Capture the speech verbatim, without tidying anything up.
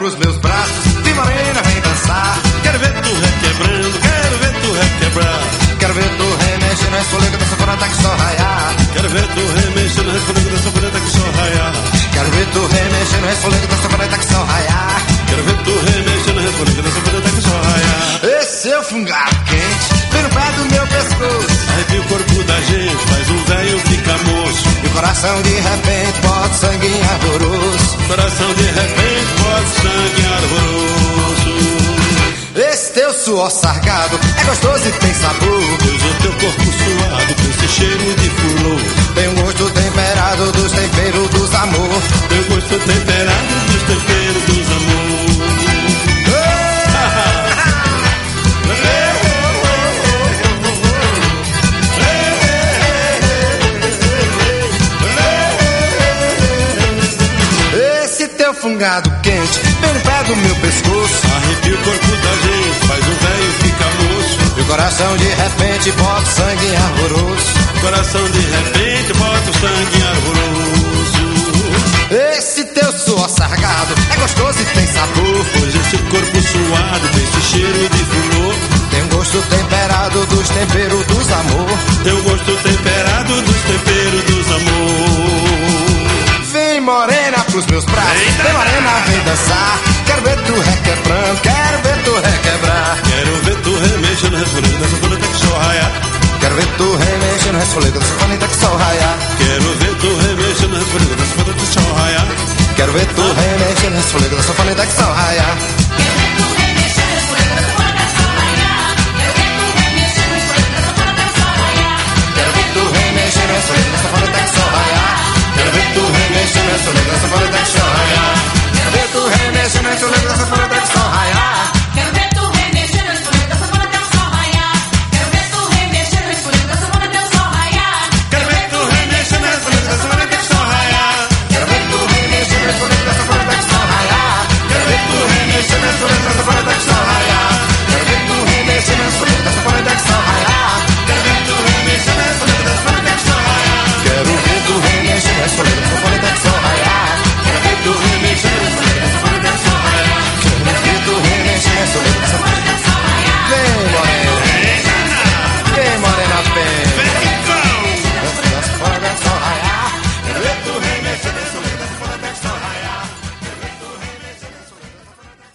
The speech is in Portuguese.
pros meus braços, vem morena, vem dançar. Quero ver tu requebrando, quero ver tu requebrar. Quero ver tu remexendo, resfolego da sanfona até que só raiar. Quero ver tu remexendo, resfolego da sanfona até que só raiar. Quero ver tu remexendo, resfolego da sanfona até que só raiar. Quero ver tu remexendo, resfolego da sanfona até que só raiar. Esse é o fungado quente, vem no pé do meu pescoço. Arrepia o corpo da gente, faz um velho ficar moço. E o coração de repente bota sangue em arvoroso. Coração de repente bota sangue em arvoroso. Esse teu suor sargado é gostoso e tem sabor. Pois o teu corpo suado com esse cheiro de furor. Tem um gosto temperado dos temperos dos amor. Tem um gosto temperado dos temperos dos amor. Esse teu fungado quente vem no pé do meu pescoço. Arrepia o corpo da gente, faz um velho ficar moço. E o coração de repente bota sangue em arvoroso. Coração de repente bota o sangue em arvoroso. Esse teu suor sargado é gostoso e tem sabor. Pois esse corpo suado tem esse cheiro de furor. Tem um gosto temperado dos temperos dos amor. Tem um gosto temperado dos temperos dos amor. Vem morena pros meus braços, Eita. vem morena, vem dançar. Quero ver tu requebrando, quero ver tu requebrar. Quero ver tu remexendo, resfolego da sanfona até que só raiar. Quero ver tu remexendo, resfolego da sanfona até que só raiar. Quero ver tu remexendo, resfolego da sanfona até que só raiar. Quero ver tu remexendo, resfolego da sanfona até que só